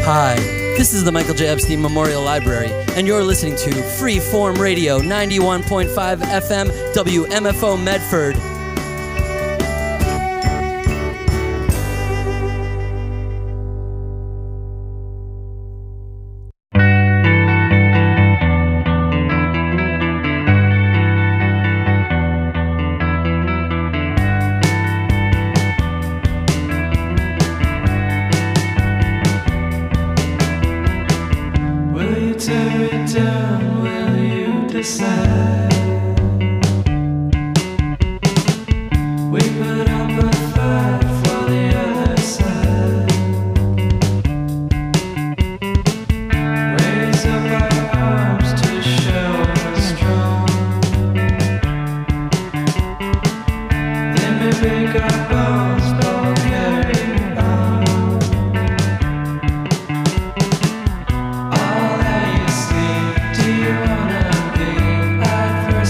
Hi, this is the Michael J. Epstein Memorial Library, and you're listening to Freeform Radio 91.5 FM WMFO Medford. All that you see, do you wanna be?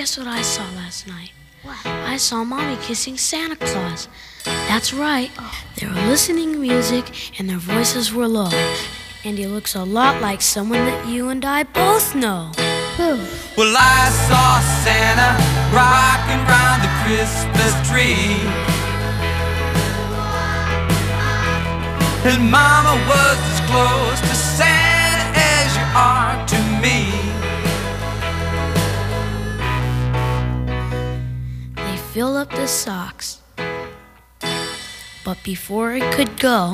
guess what I saw last night? What? I saw Mommy kissing Santa Claus. That's right. They were listening to music and their voices were low. And he looks a lot like someone that you and I both know. Who? Well, I saw Santa rocking round the Christmas tree, and Mama was as close to Santa as you are to me. They fill up the socks, but before it could go,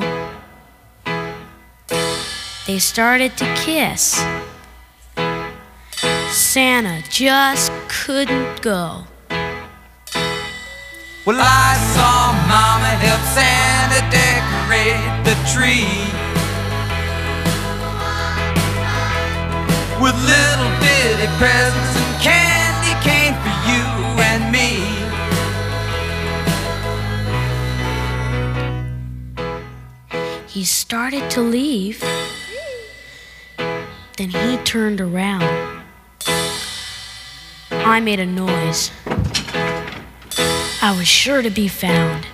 they started to kiss. Santa just couldn't go. Well, I saw Mama help Santa decorate the tree with little bitty presents and candy cane for you and me. He started to leave. Then he turned around. I made a noise. I was sure to be found.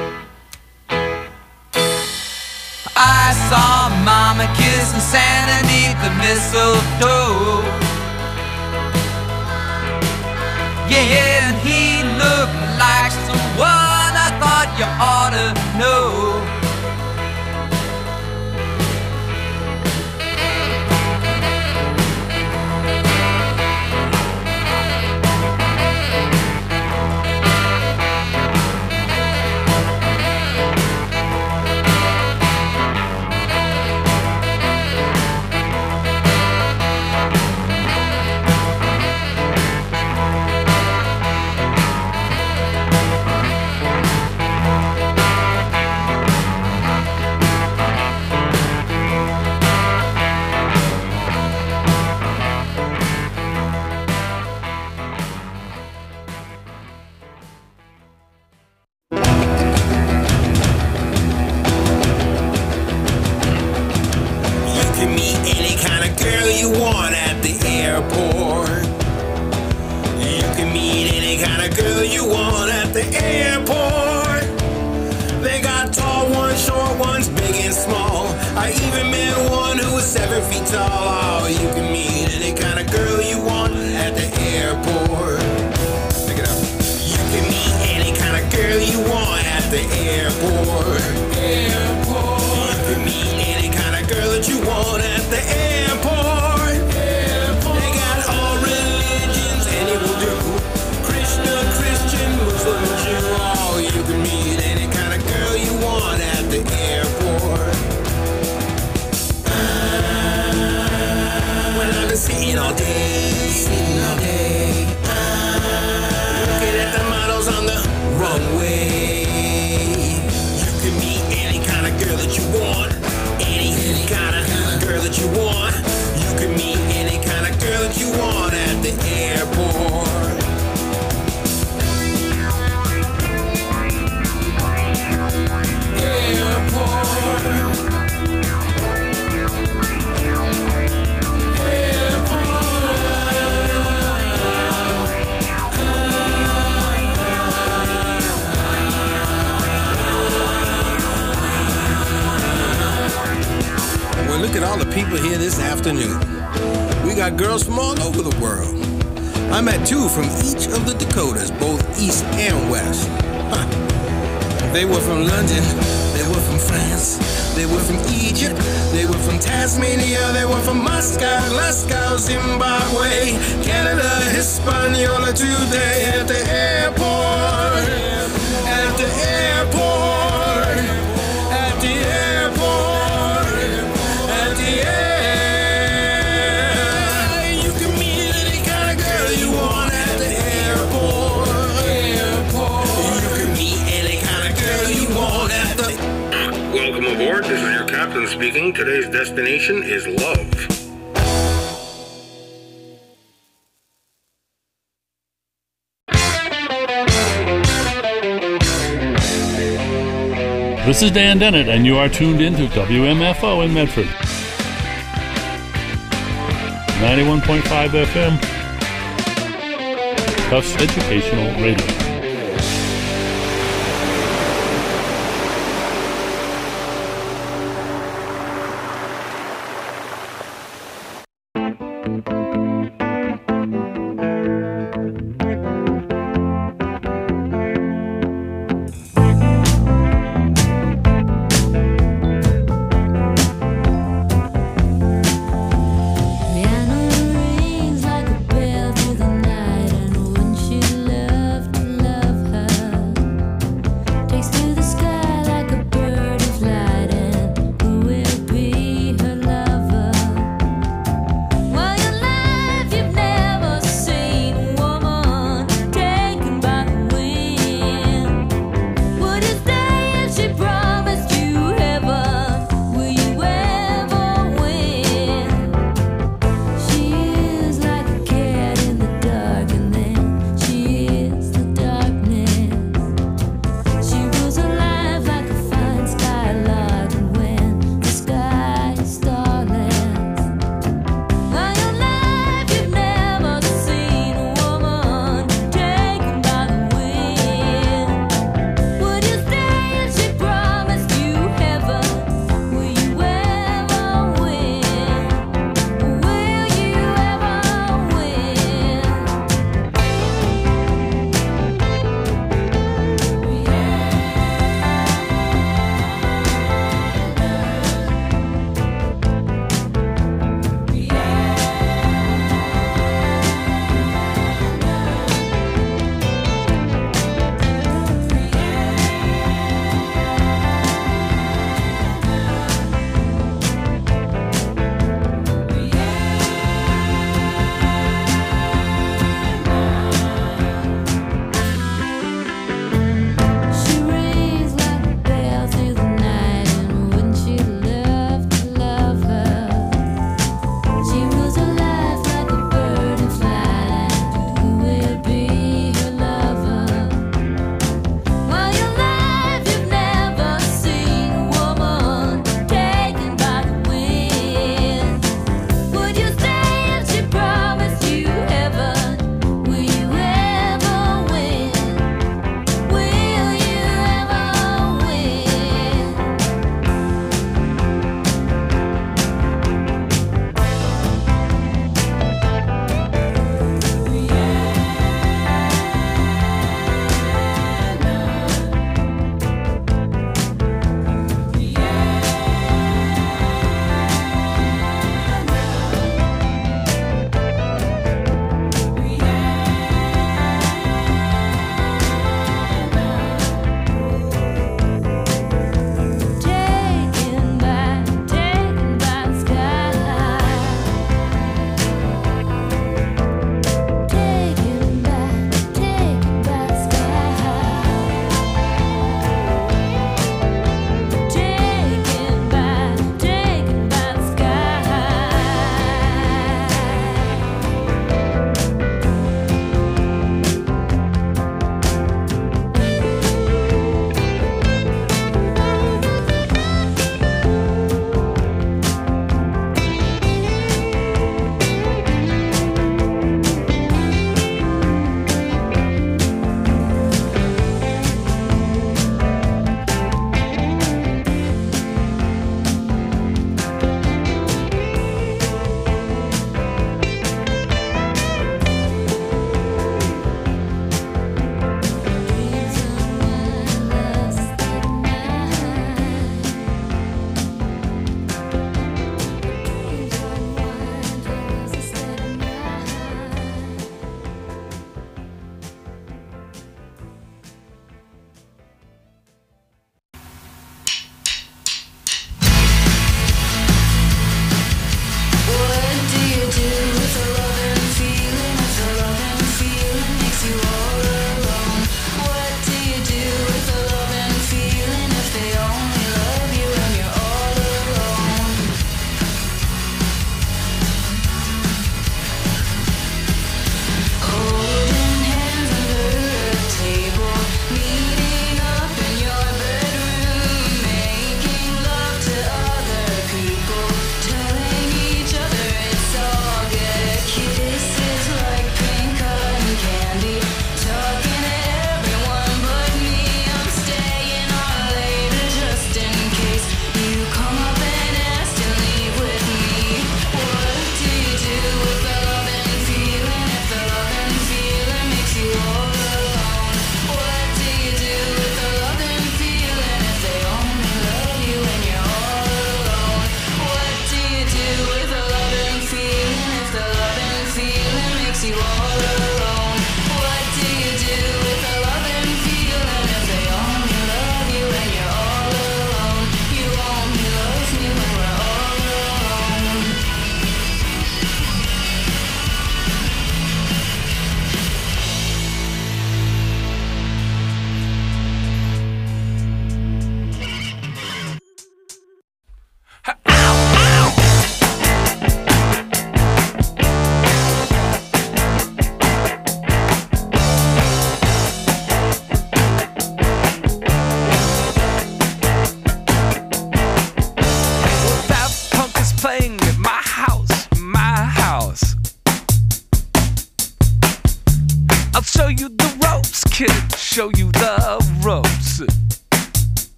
I saw Mama kissing Santa neath the mistletoe. Yeah, and he looked like someone I thought you ought to know. Girls from all over the world. I met two from each of the Dakotas, both east and west. They were from London, they were from France, they were from Egypt, they were from Tasmania, they were from Moscow, Zimbabwe, Canada, Hispaniola. Today at the airport, at the airport, at the airport, at the airport. Welcome aboard. This is your captain speaking. Today's destination is love. This is Dan Dennett, and you are tuned in to WMFO in Medford. 91.5 FM. Tufts Educational Radio. Piano rings like a bell through the night, and wouldn't you love to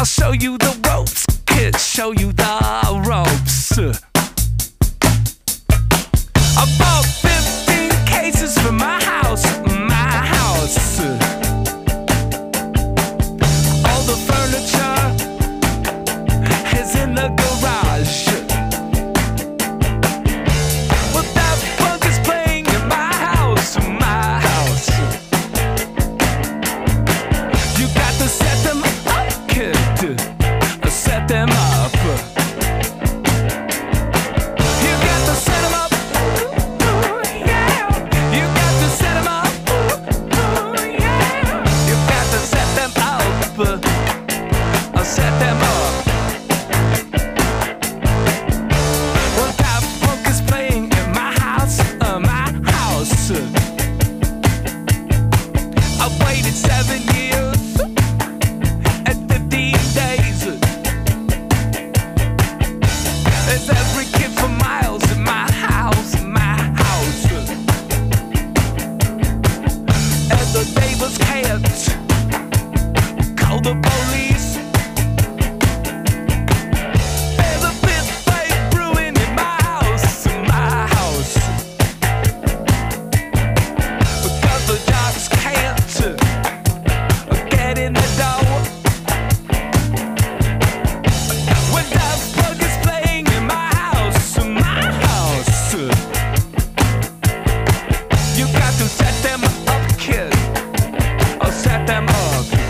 show you the ropes, kid, show you the ropes. I bought 15 cases for my house, my house. All the furniture is in the garage. But that funk is playing in my house, my house. You got to set them up, kid. Set them up. You got to set them up. Yeah. You got to set them up. Yeah. You got to set them up. Set them up. Well, that funk is playing in my house, my house. I waited 7 years and 15 days. There's every kid for miles in my house, my house. And the neighbors can't call the police. There's a fist fight brewing in my house, my house. Because the jocks can't get in the door. When that plug is playing in my house, my house. You got to set them up, kid. Or set them up.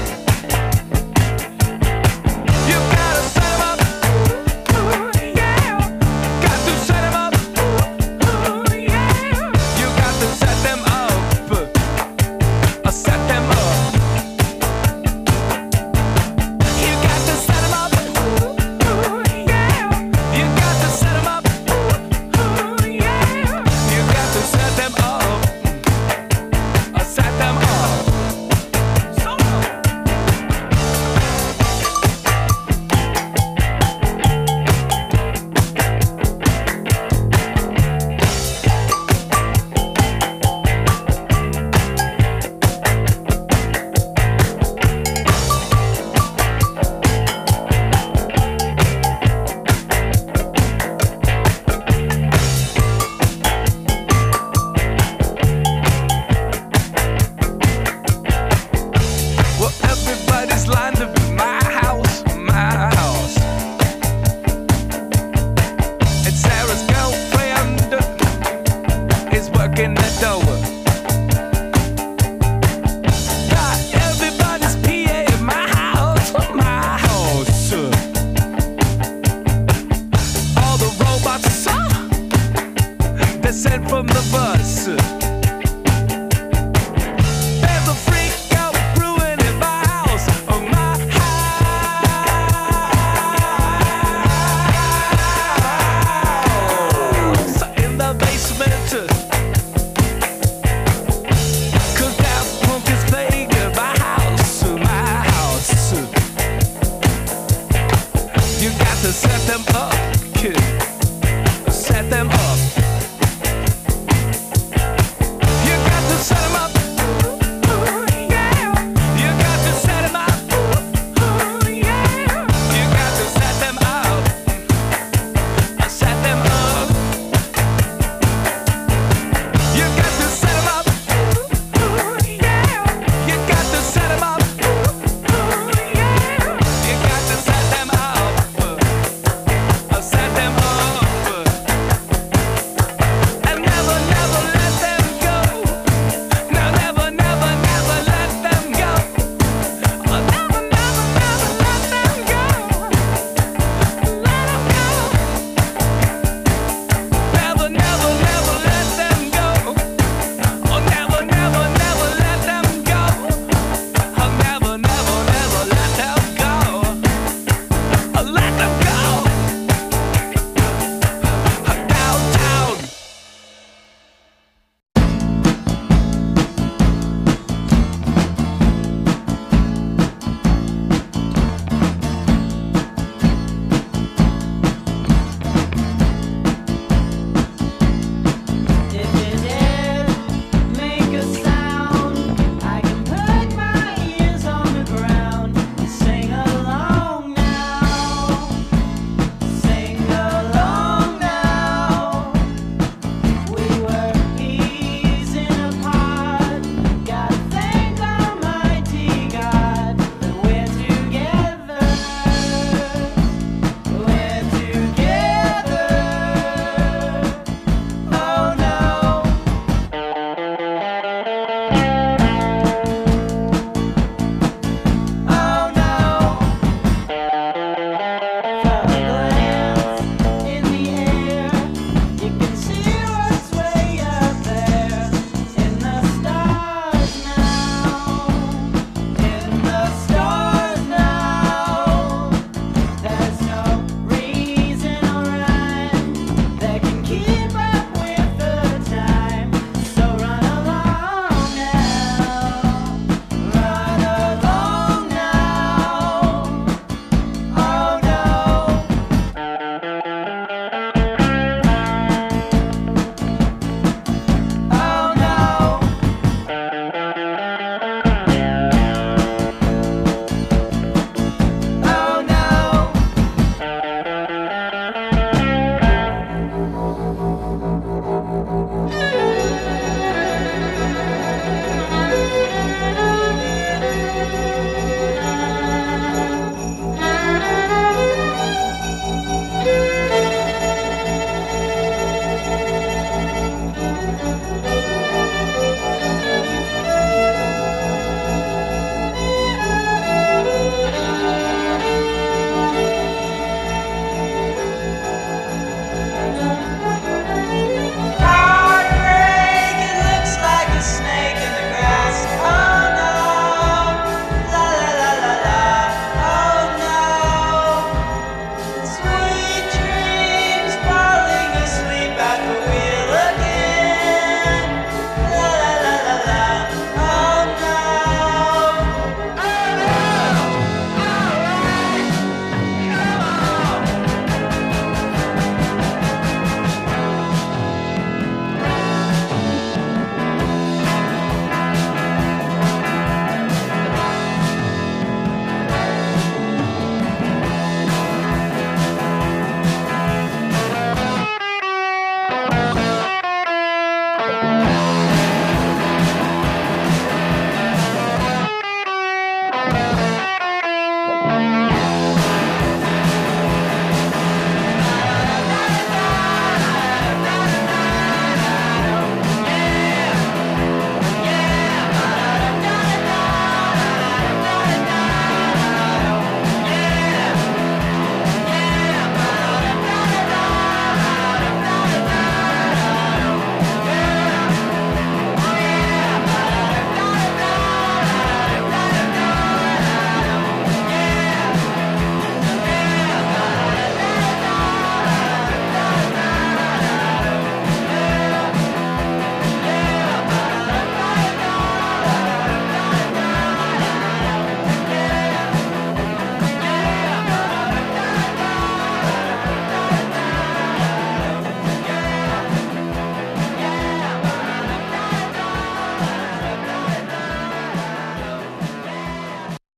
You gotta set them up. Yeah. Got to set them up. Yeah. You got to set them up. Or set them up. You got to set them up. Yeah. You got to set them up. Yeah. You got to set them up. Or set them up. Well, everybody's lined up in my house, my house. And Sarah's girlfriend is working the door. Got everybody's PA in my house, my house. All the robots they're sent from the bus. There's a freak out brewing in my house, oh my house. In the basement, 'cause that punk is playing in my house, my house. You got to set them up, kid. Set them up.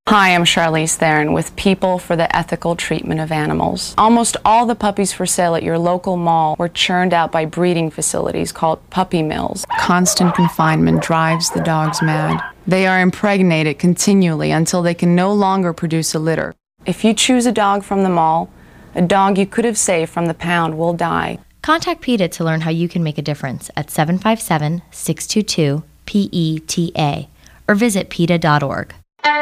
Hi, I'm Charlize Theron with People for the Ethical Treatment of Animals. Almost all the puppies for sale at your local mall were churned out by breeding facilities called puppy mills. Constant confinement drives the dogs mad. They are impregnated continually until they can no longer produce a litter. If you choose a dog from the mall, a dog you could have saved from the pound will die. Contact PETA to learn how you can make a difference at 757-622-PETA or visit PETA.org.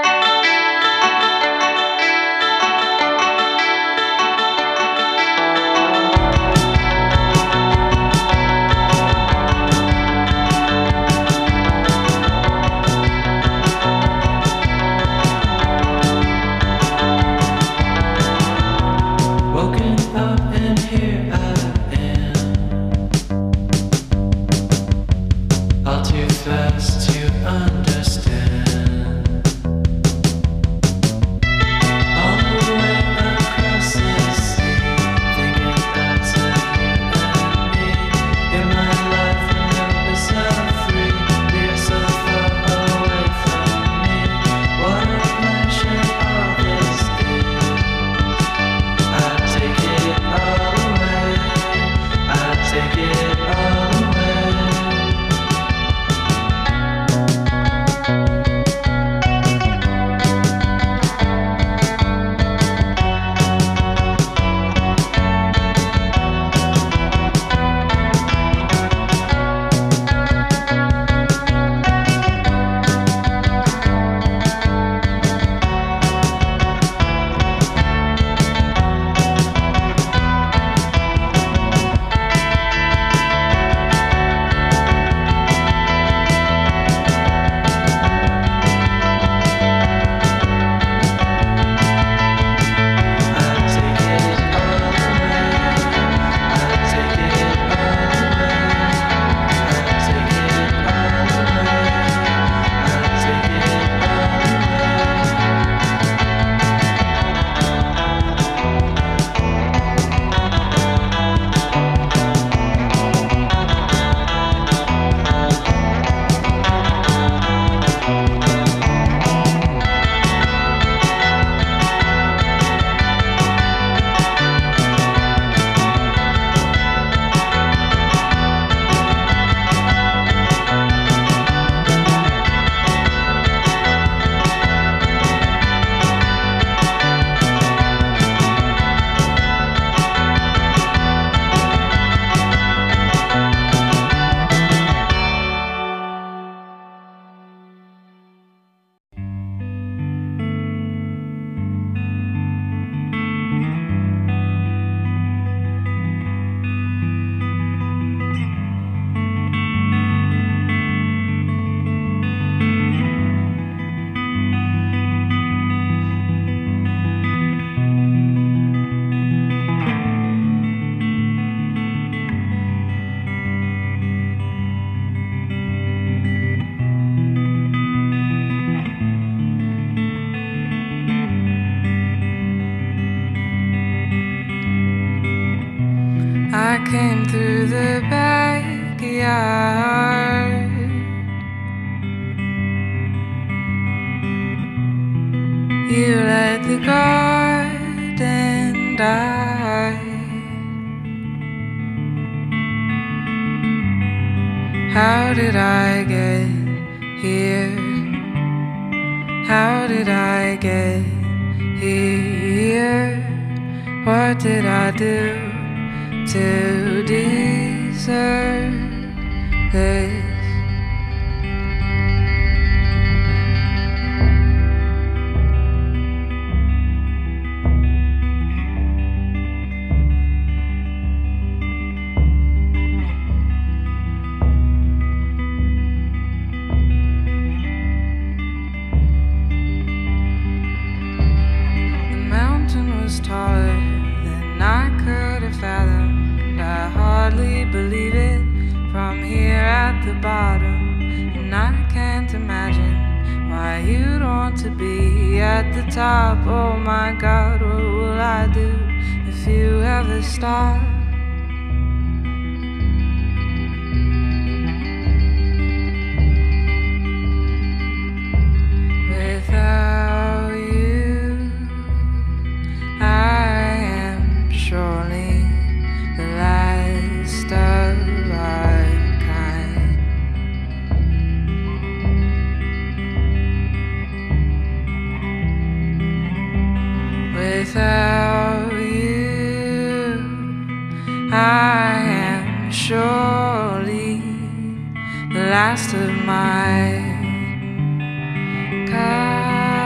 I came through the backyard. You let the garden die. How did I get here? How did I get here? What did I do to deserve this? The mountain was taller than I could have fathomed. I hardly believe it from here at the bottom, and I can't imagine why you'd want to be at the top. Oh my God, what will I do if you ever stop? Without you, last of my kind.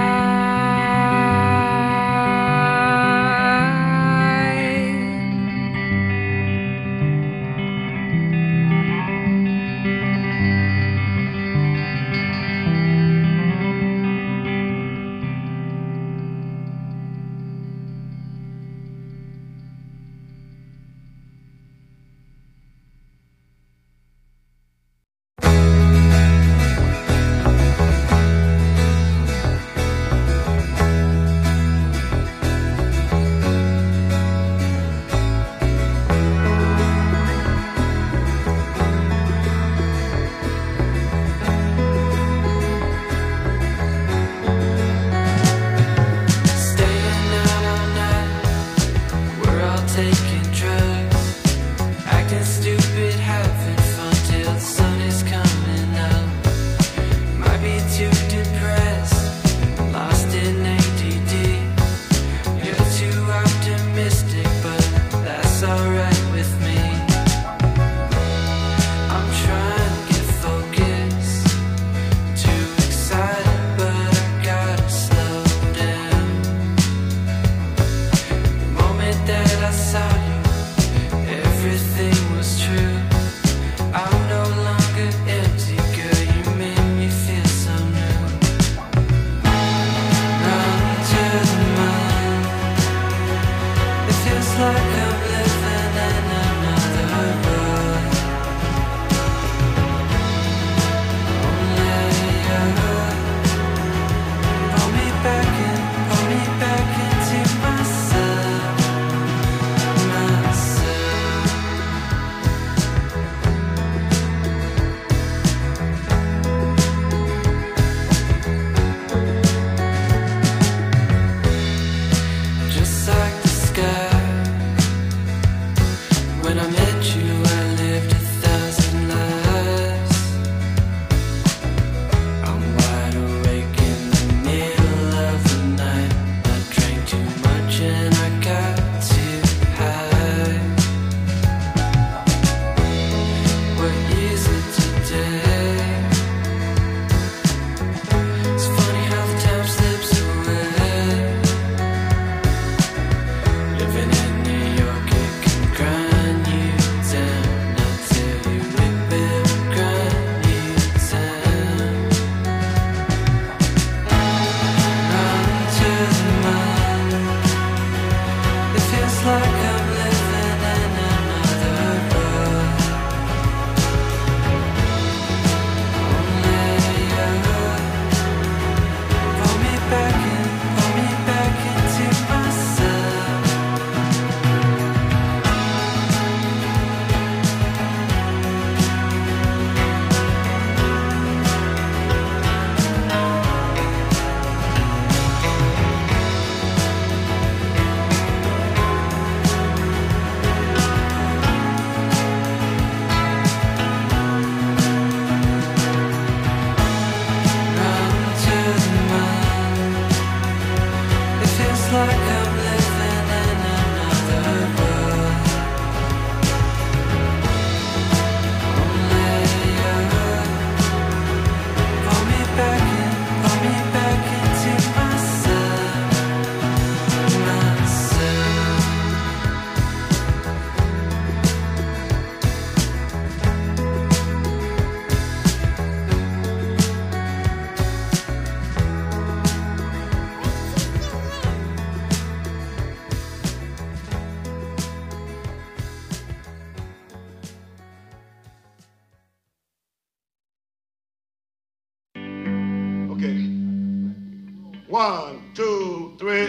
One, two, three.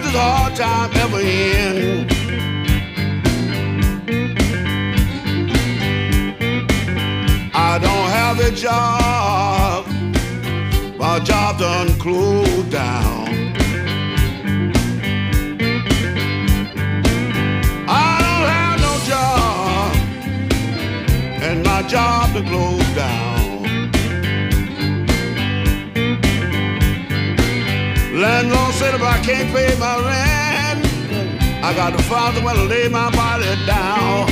this hard time ever end? I don't have a job, my job done closed down. I don't have no job, and my job done closed down. Landlord said if I can't pay my rent, I got to find somewhere to lay my body down.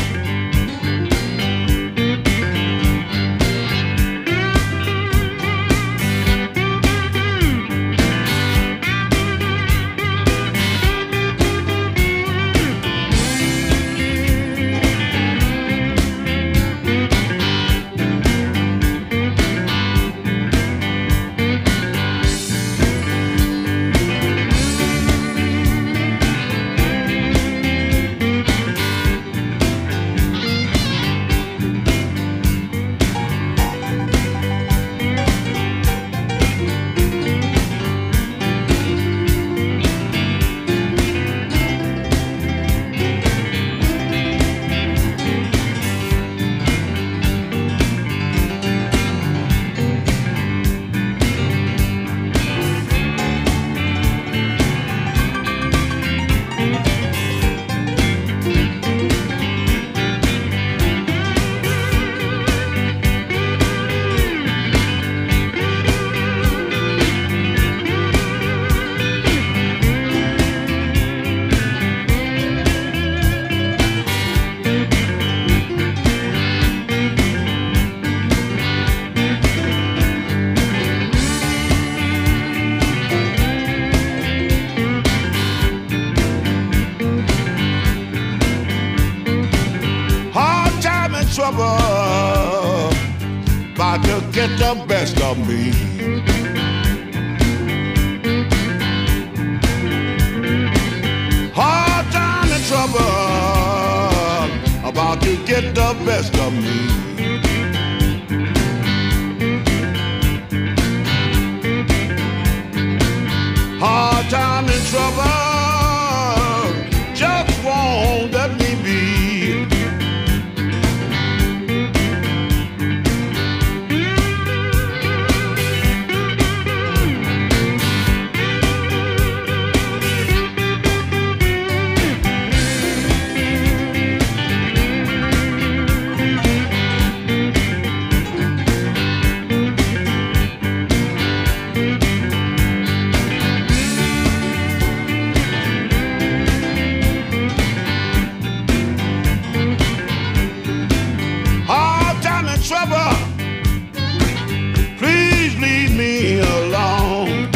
Trouble about to get the best of me. Hard time and trouble about to get the best of me. Hard time and trouble just won't let me be. Trouble, please leave me alone.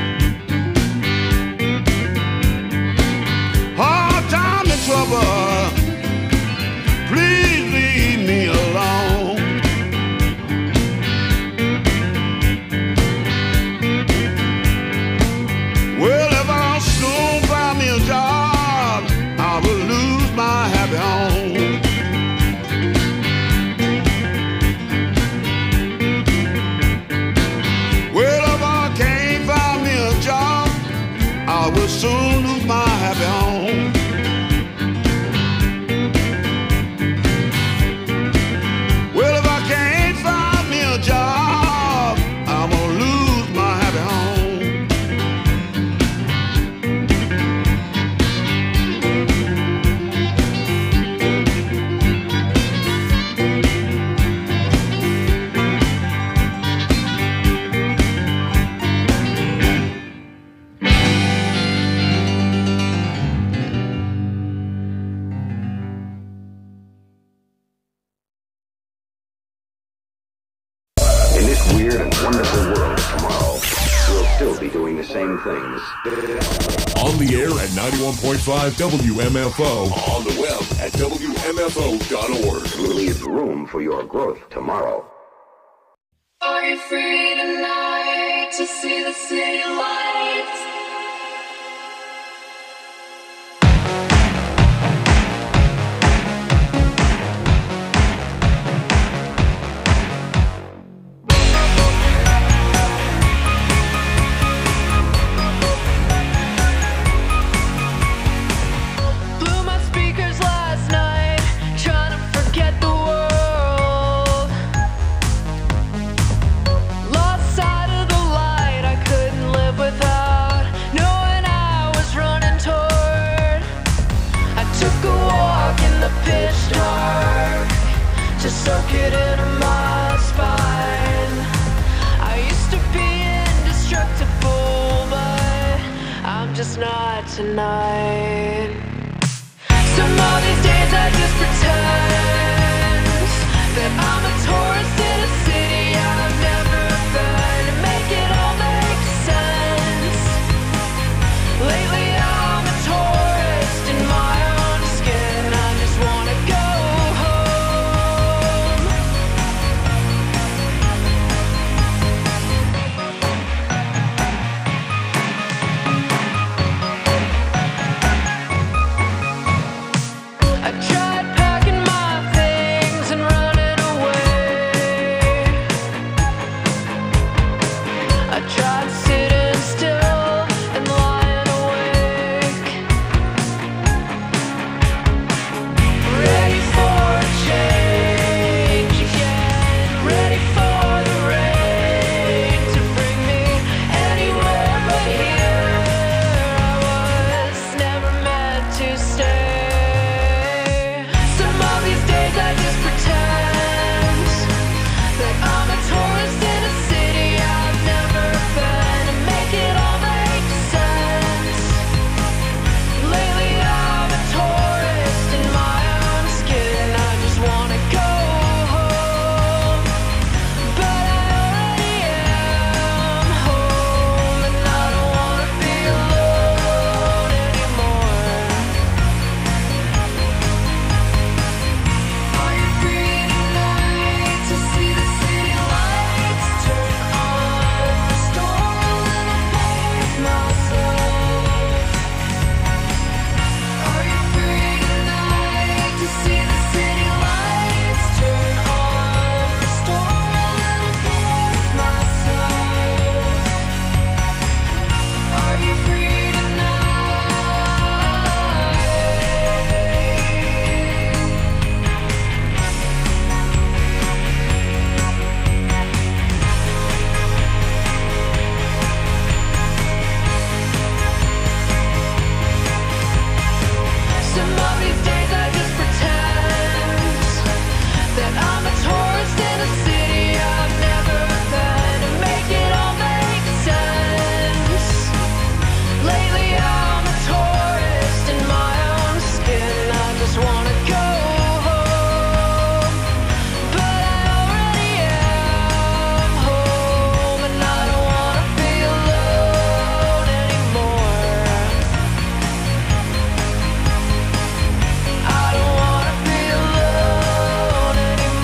Hard time and trouble, please leave me alone. Well, if I soon find me a job, I will lose my happy home. I will soon lose my happy home. Well, if I can't find me a job, I'm gonna lose my happy home. Weird and wonderful world tomorrow, we'll still be doing the same things. On the air at 91.5 WMFO. On the web at WMFO.org. Leave room for your growth tomorrow. Are you free tonight to see the city lights? pitch dark to soak it into my spine. I used to be indestructible, but I'm just not tonight. Some of these days I just pretend that I'm a tourist in a city I've never been, to make it all make sense. Lately I'm a tourist in my own skin. I just wanna go I tried packing my things and running away. I tried sitting still and lying awake, ready for a change again, ready for the rain to bring me anywhere but here. I was never meant to stay. Some of these days I just pretend that I'm a tourist in a city I've never been, to make it all make sense. Lately I'm a tourist in my own skin. I just wanna go home, but I already am home, and I don't wanna be alone anymore. Are you free tonight to see the city lights turn on, restore a little faith with myself? Are you free tonight to see the city lights turn on, restore a little faith with myself? Are you free Some of these days I just pretend that I'm a tourist in a city I've never been, to make it all make sense. Lately I'm a tourist in my own skin. I just wanna go home, but I already am home, and I don't wanna be alone anymore. I don't wanna be alone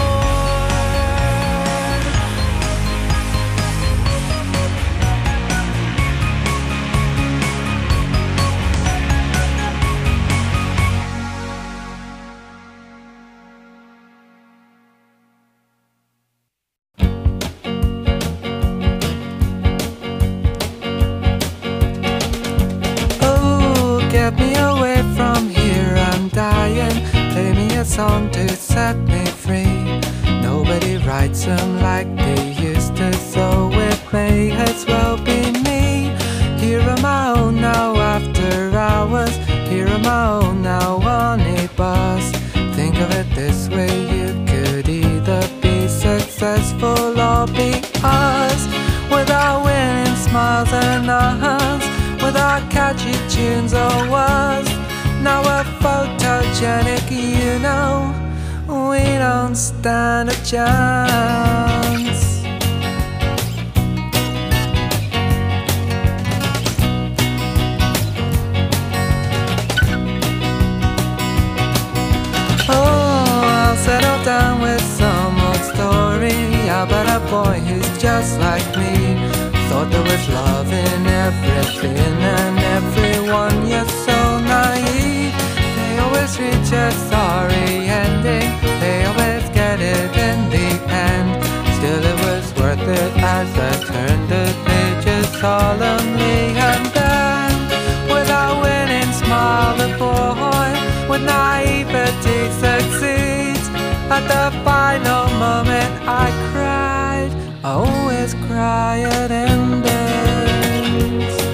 Oh, get me away from here, I'm dying. Play me a song to set me free. Nobody writes them like they used to, so it may as well be me. Here am I own now after hours. Here am I own now on a bus. Think of it this way, you could either be successful or be us. Without winning smiles and nods, without catchy tunes or words. Now we're photogenic, you know, we don't stand a chance. Oh, I'll settle down with some old story about a boy who's just like me. Thought there was love in everything and everyone, you're so naive. They always reach a sorry ending, they always get it in the end. Still it was worth it as I turned the pages solemnly. And then, without winning, smile, the boy with naivety succeeds. At the final moment I cried, I always cry at endings.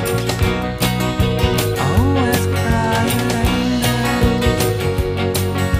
I always cry at endings.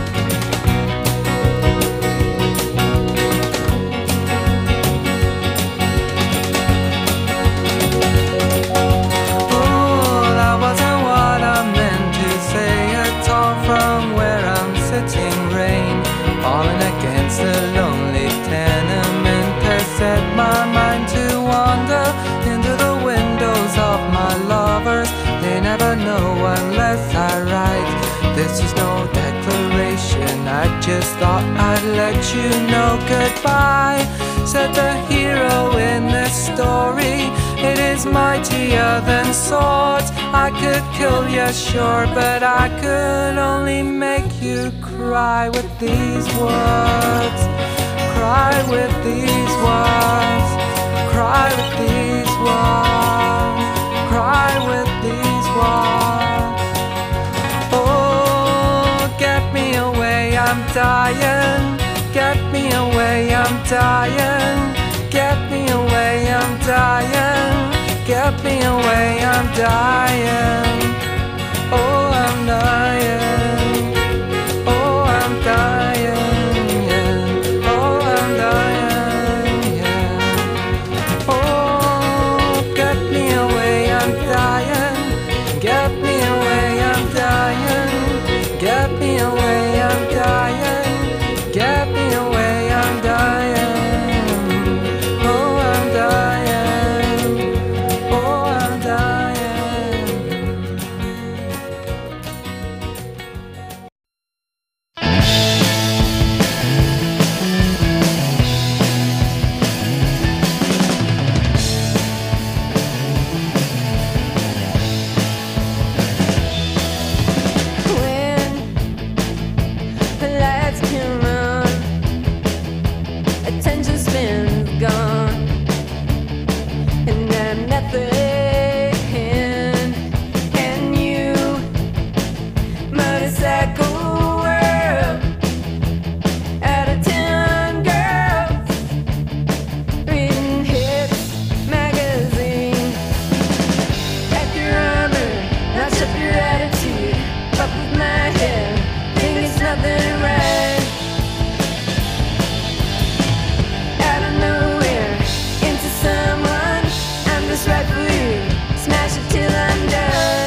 gonna know unless I write. This is no declaration, I just thought I'd let you know goodbye. Said the hero in this story, it is mightier than swords. I could kill you, sure, but I could only make you cry with these words. Cry with these words. Cry with these words. Cry with these words. Oh, get me away, I'm dying. Get me away, I'm dying. Get me away, I'm dying. Get me away, I'm dying. Oh, I'm dying. Oh, I'm dying. Yeah. Oh, I'm dying. Yeah. Oh, get me away, I'm dying. Get me away, I'm dying. Get me away, I'm dying. Get me away, I'm dying. Oh, I'm dying. Oh, I'm dying. When the lights come on, attention span's gone, and I'm nothing. And you, motorcycle world, out of town girls, reading hits magazine. Pack your armor, notch up your attitude, fuck with my head, think it's nothing right. Out of nowhere, into someone, I'm just right for you. Smash it till I'm done.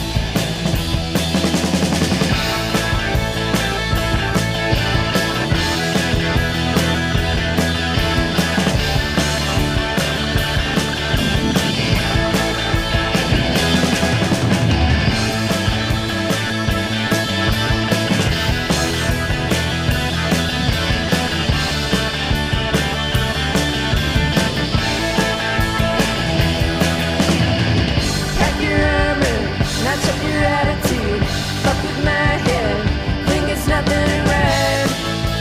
Pack your armor, notch up your attitude, fuck with my head, think it's nothing right.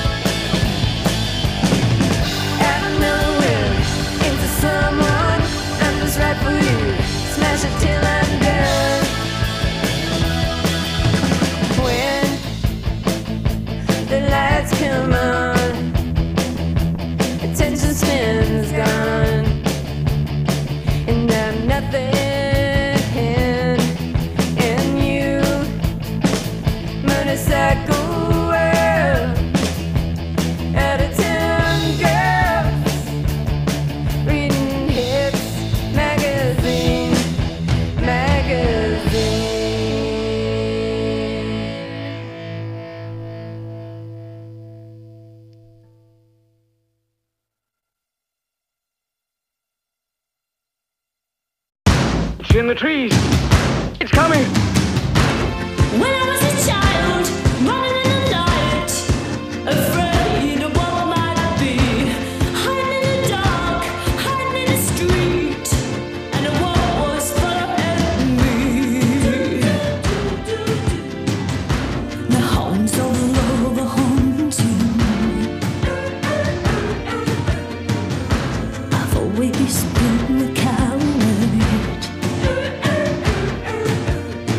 Out of nowhere, into someone, I'm just right for you. Smash it till I'm done. When the lights come on, attention span's gone, and I'm nothing. And you, motorcycle world, out of town girls, reading hits magazine. It's in the trees. It's coming. When I was a child, running in the night, afraid of what might be, hiding in the dark, hiding in the street, and the world was full of enemy. The hounds of love are haunting. I've always been the coward.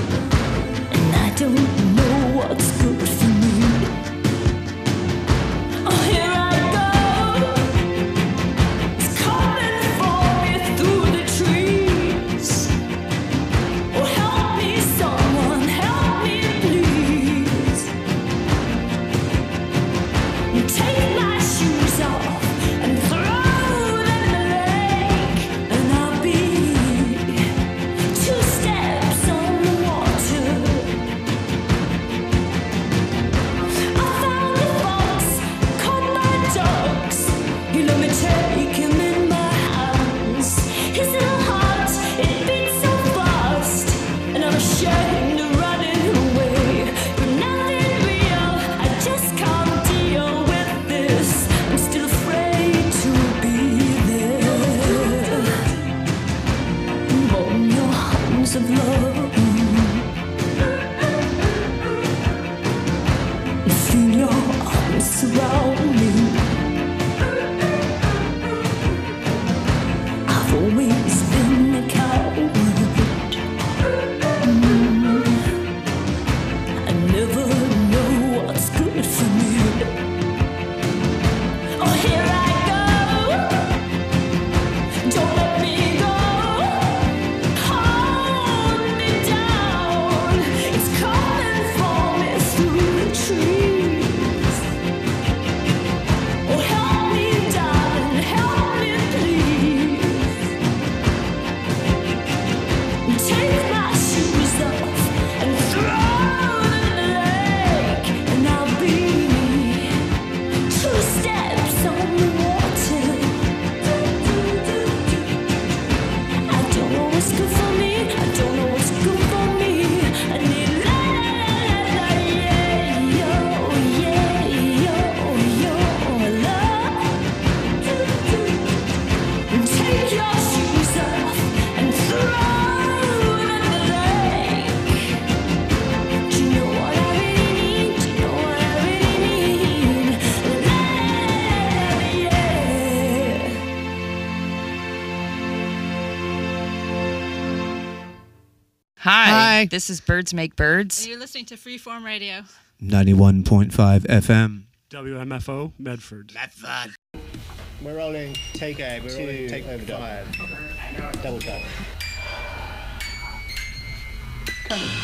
Hi. This is Birds Make Birds. And you're listening to Freeform Radio. 91.5 FM. WMFO, Medford. Medford. We're rolling take A. We're rolling take overdub. 5. Double cut. Come on.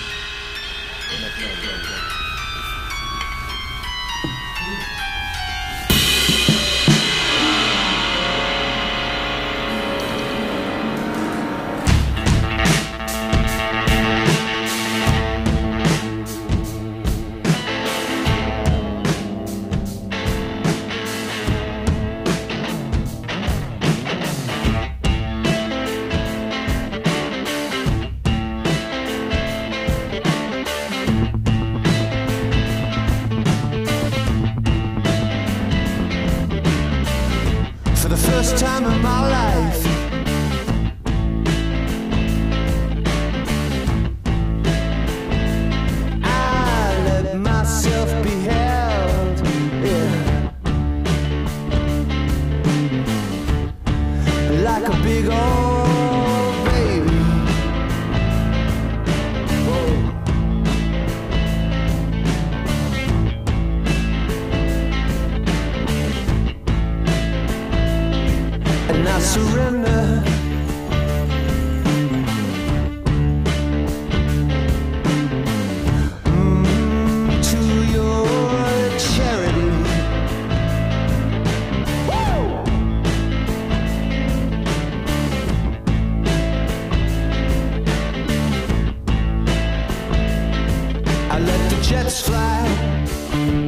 For the first time in my life, I let myself be held, yeah, like a big old baby. Whoa. And I surrender to your charity. Woo! I let the jets fly.